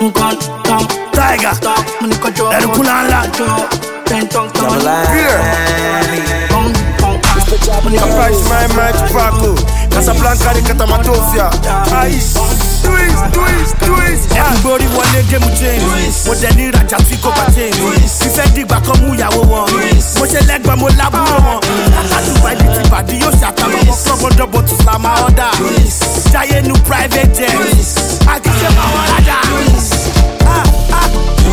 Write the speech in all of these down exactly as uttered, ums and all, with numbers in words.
Tiger, Herculana, Price my mind Paco, Casablanca de Catamatofia. Ice, twist, twist, twist. Everybody want to game change. Mo de ni raja tí kò bá change. Fífẹ́ dìgbà kan mú ìyàwó wọn. Mo ṣe lẹ́gbẹ̀ẹ́ mo lábúrò wọn. Kátàdù báyìí ti bàdí yóò ṣàtàwọn ọmọ club double to slam my order. Jayé nu private jet. Àkíṣe máa wọ́n rájà. Ah ah.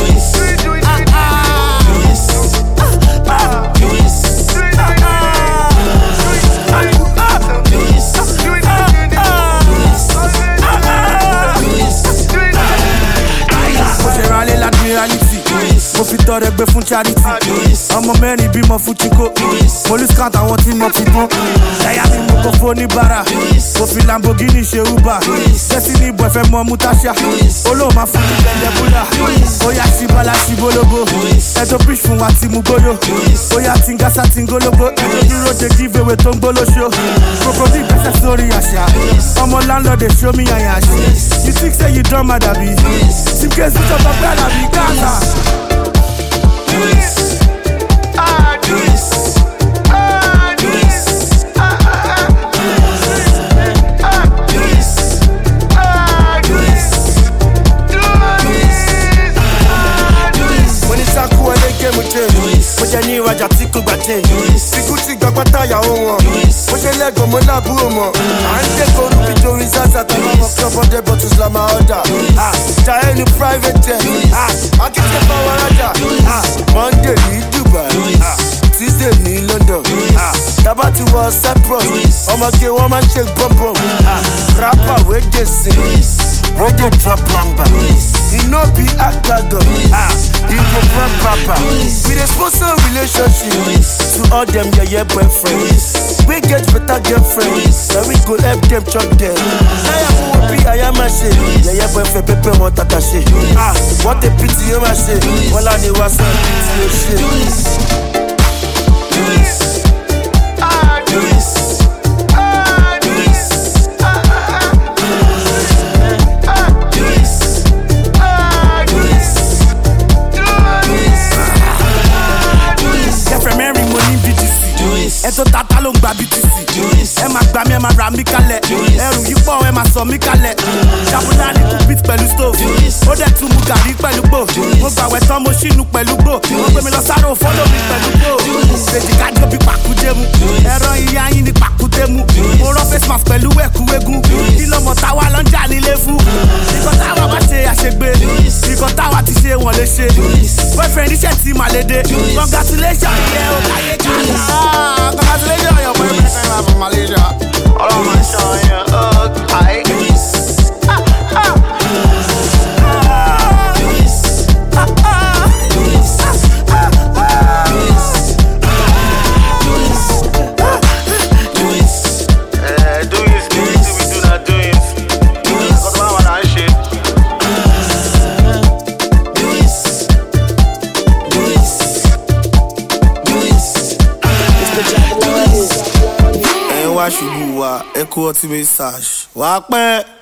Mo fi tọrẹ gbé fún charity. Ọmọ mẹ́rin bímọ fún Chico. Police count àwọn tí mo fi tán. Ẹ̀yà mi mo kò fún oníbàárà. Mo fi Lamborghini ṣe Uber. Jẹ́sí ní ìbọn ẹ̀fẹ̀ mọ Mutasha. Olóò máa fún mi bẹ̀rẹ̀ búlà. Oya ṣibala ṣibológo. Ẹjọ́ pitch fún wa ti mú gbóyò. Oya tingasa tingológo. Ẹjọ́ dúró de give away tó ń gbólóṣó. Crocodile gbẹ́sẹ̀ sórí àṣà. Ọmọ landlord dey show me àyàn àṣì. You think say you don mad abi? Simke switch up ọgbẹ́ àlàbí Gaza. Do this, ah, do this, ah, do this, ah, ah, ah, do this, ah, do this, do this, ah, do this. When it's a cool, they get me change. When you need Raja, take a change. Sikuti gapata ya owo. When you let go, mo na buro mo. And they go to be doing Zaza, the mama club on the bottles la ma order. Ah, Jayé nu private jet. Ah, I get the power Raja. Ah. Monday ní Dubai, ah. Tuesday ní London, ah. Taba ti wọ Cyprus, ọmọge wọn máa ń ṣe bọ́m̀bọ̀m. Rapper wey dey sing, wey dey drop number. E no be agbagan, ah. E go run papa. We dey sponsor relationship to all dem yeye boyfriends. We get better girlfriends, na we go help dem chop dem. Náyà fún wọn bí àyà máa ṣe, yeye boyfriend pépé wọn tata ṣe. Wọ́n tẹ pìtì yóò máa ṣe, wọ́n lá ní wá sọ pìtì yóò ṣe. Do this, ah, do this, ah, do this, ah, ah, ah, do this, ah, do this, do this, ah, do this. Jeffrey Mary mo ní B T C. Ẹ tó tata ló ń gba B T C. Ẹ máa gbà mí ẹ máa ra mí kalẹ̀. Ẹrù yìí pọ̀ ẹ máa sọ mí kalẹ̀. Ṣàbùdá ní kú beat pẹ̀lú stove. Ó dẹ̀ tún mu gàrí pẹ̀lú gbò. Mo gbàwẹ̀ tán mo ṣínú pẹ̀lú gbò. Wọ́n gbé mi lọ sáré òfóló mi pẹ̀lú gbò. Ṣèjì kájọ bí pàkúdé mu. Ẹran ìyá yín ni pàkúdé mu. Mo rán face mask pẹ̀lú ẹ̀kú eégún. Kí lọ́mọ táwa lọ ń jà nílé fún. Ìkọ̀ táwa bá ṣe àṣegbè. Ìkọ̀ táwa ti ṣe wọ́n lè ṣe. Boyfriend iṣẹ́ ti màlédè. Congratulations yẹ o káyé kàlá. Congratulations your boyfriend from Malaysia. All of my shine, yeah, okay. Ah, ah. Ṣubú wa ẹ kú ọtí message wàá pẹ́.